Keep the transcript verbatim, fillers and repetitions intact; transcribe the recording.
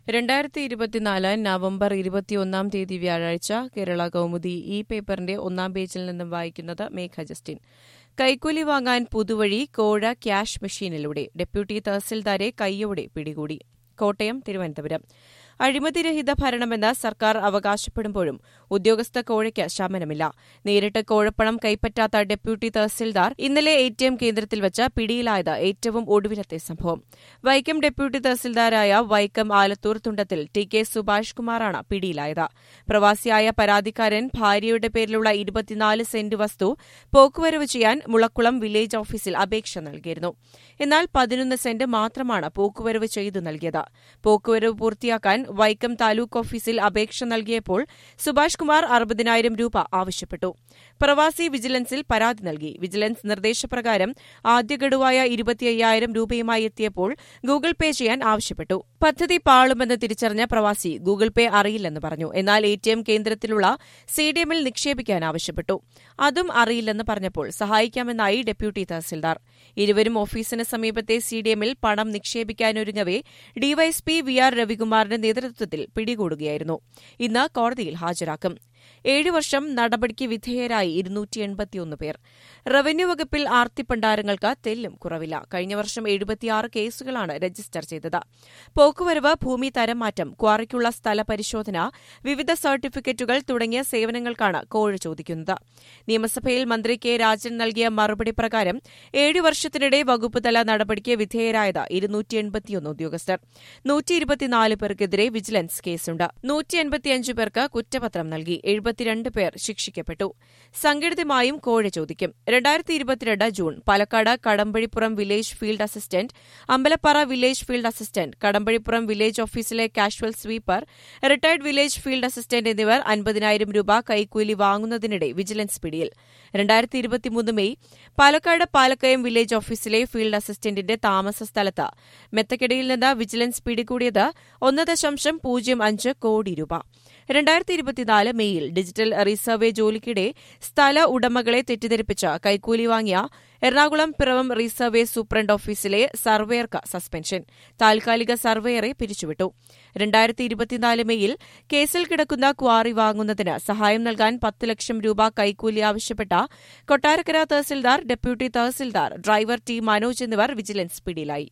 രണ്ടായിരത്തി ഇരുപത്തിനാല് നവംബർ ഇരുപത്തിയൊന്നാം തീയതി വ്യാഴാഴ്ച കേരള കൗമുദി ഈ പേപ്പറിന്റെ ഒന്നാം പേജിൽ നിന്നും വായിക്കുന്നത് മേഘ ജസ്റ്റിൻ. കൈക്കൂലി വാങ്ങാൻ പുതുവഴി, കോഴ ക്യാഷ് മെഷീനിലൂടെ ഡെപ്യൂട്ടി തഹസിൽദാരെ കൈയോടെ പിടികൂടി. കോട്ടയം, തിരുവനന്തപുരം. അഴിമതിരഹിത ഭരണമെന്ന് സർക്കാർ അവകാശപ്പെടുമ്പോഴും ഉദ്യോഗസ്ഥ കോഴയ്ക്ക് ശമനമില്ല. നേരിട്ട് കോഴപ്പണം കൈപ്പറ്റാത്ത ഡെപ്യൂട്ടി തഹസിൽദാർ ഇന്നലെ എ ടി എം കേന്ദ്രത്തിൽ വച്ച് പിടിയിലായത് ഏറ്റവും ഒടുവിലത്തെ സംഭവം. വൈക്കം ഡെപ്യൂട്ടി തഹസിൽദാരായ വൈക്കം ആലത്തൂർ തുണ്ടത്തിൽ ടി കെ സുഭാഷ് കുമാറാണ് പിടിയിലായത്. പ്രവാസിയായ പരാതിക്കാരൻ ഭാര്യയുടെ പേരിലുള്ള ഇരുപത്തിനാല് സെന്റ് വസ്തു പോക്കുവരവ് ചെയ്യാൻ മുളക്കുളം വില്ലേജ് ഓഫീസിൽ അപേക്ഷ നൽകിയിരുന്നു. എന്നാൽ പതിനൊന്ന് സെന്റ് മാത്രമാണ് പോക്കുവരവ് ചെയ്തു നൽകിയത്. പോക്കുവരവ് പൂർത്തിയാക്കാൻ വൈക്കം താലൂക്ക് ഓഫീസിൽ അപേക്ഷ നൽകിയപ്പോൾ സുഭാഷ് കുമാർ അറുപതിനായിരം രൂപ ആവശ്യപ്പെട്ടു. പ്രവാസി വിജിലൻസിൽ പരാതി നൽകി. വിജിലൻസ് നിർദ്ദേശപ്രകാരം ആദ്യ ഗഡുവായ ഇരുപത്തിയ്യായിരം രൂപയുമായി എത്തിയപ്പോൾ ഗൂഗിൾ പേ ചെയ്യാൻ ആവശ്യപ്പെട്ടു. പദ്ധതി പാളുമെന്ന് തിരിച്ചറിഞ്ഞ പ്രവാസി ഗൂഗിൾ പേ അറിയില്ലെന്ന് പറഞ്ഞു. എന്നാൽ എ ടി എം കേന്ദ്രത്തിലുള്ള സി ഡി എമ്മിൽ നിക്ഷേപിക്കാൻ ആവശ്യപ്പെട്ടു. അതും അറിയില്ലെന്ന് പറഞ്ഞപ്പോൾ സഹായിക്കാമെന്നായി ഡെപ്യൂട്ടി തഹസിൽദാർ. ഇരുവരും ഓഫീസിന് സമീപത്തെ സി ഡി എമ്മിൽ പണം നിക്ഷേപിക്കാനൊരുങ്ങവെ ഡിവൈഎസ്പി വി ആർ രവികുമാറിന്റെ നേതൃത്വത്തിൽ പിടികൂടുകയായിരുന്നു. ഇന്ന് കോടതിയിൽ ഹാജരാക്കും. ഏഴ് വർഷം നടപടിക്ക് വിധേയരായി ഇരുന്നൂറ്റി എൺപത്തിയൊന്ന് പേർ. റവന്യൂ വകുപ്പിൽ ആർത്തിപ്പണ്ടാരങ്ങൾക്ക് തെല്ലും കുറവില്ല. കഴിഞ്ഞ വർഷം എഴുപത്തിയാറ് കേസുകളാണ് രജിസ്റ്റർ ചെയ്തത്. പോക്കുവരവ്, ഭൂമി തരംമാറ്റം, ക്വാറിക്കുള്ള സ്ഥല പരിശോധന, വിവിധ സർട്ടിഫിക്കറ്റുകൾ തുടങ്ങിയ സേവനങ്ങൾക്കാണ് കോഴ ചോദിക്കുന്നത്. നിയമസഭയിൽ മന്ത്രി കെ രാജൻ നൽകിയ മറുപടി പ്രകാരം ഏഴ് വർഷത്തിനിടെ വകുപ്പുതല നടപടിക്ക് വിധേയരായത് ഇരുന്നൂറ്റി എൺപത്തിയൊന്ന് ഉദ്യോഗസ്ഥർ. നൂറ്റി ഇരുപത്തിനാല് പേർക്കെതിരെ വിജിലൻസ് കേസുണ്ട്. നൂറ്റി എൺപത്തിയഞ്ച് പേർക്ക് കുറ്റപത്രം നൽകി. എഴുപത്തിരണ്ട് പേർ ശിക്ഷിക്കപ്പെട്ടു. സംഘടിതമായും കോഴ ചോദിക്കും. രണ്ടായിരത്തി ഇരുപത്തിരണ്ട് June Palakkad Kadambazhipuram village field assistant, Ambalappara village field assistant, Kadambazhipuram village ഓഫീസിലെ casual sweeper, retired village field assistant എന്നിവർ അൻപതിനായിരം രൂപ കൈക്കൂലി വാങ്ങുന്നതിനിടെ വിജിലൻസ് പിടിയിൽ. രണ്ടായിരത്തി ഇരുപത്തിമൂന്ന് മെയ് പാലക്കാട് പാലക്കയം വില്ലേജ് ഓഫീസിലെ ഫീൽഡ് അസിസ്റ്റന്റിന്റെ താമസ സ്ഥലത്ത് മെത്തക്കിടയിൽ നിന്ന് വിജിലൻസ് പിടികൂടിയത് ഒന്ന് ദശാംശം പൂജ്യം അഞ്ച് കോടി രൂപ. രണ്ടായിരത്തി ഇരുപത്തിനാല് മെയ്യിൽ ഡിജിറ്റൽ റീസർവേ ജോലിക്കിടെ സ്ഥല ഉടമകളെ തെറ്റിദ്ധരിപ്പിച്ച് കൈക്കൂലി വാങ്ങിയ എറണാകുളം പിറവം റീസർവേ സൂപ്രണ്ട് ഓഫീസിലെ സർവേയർക്ക് സസ്പെൻഷൻ. താൽക്കാലിക സർവേയറെ പിരിച്ചുവിട്ടു. രണ്ടായിരത്തി ഇരുപത്തിനാല് മെയ്യിൽ കേസിൽ കിടക്കുന്ന ക്വാറി വാങ്ങുന്നതിന് സഹായം നൽകാൻ പത്ത് ലക്ഷം രൂപ കൈക്കൂലി ആവശ്യപ്പെട്ട കൊട്ടാരക്കര തഹസിൽദാർ, ഡെപ്യൂട്ടി തഹസിൽദാർ, ഡ്രൈവർ ടി മനോജ് എന്നിവർ വിജിലൻസ് പിടിയിലായി.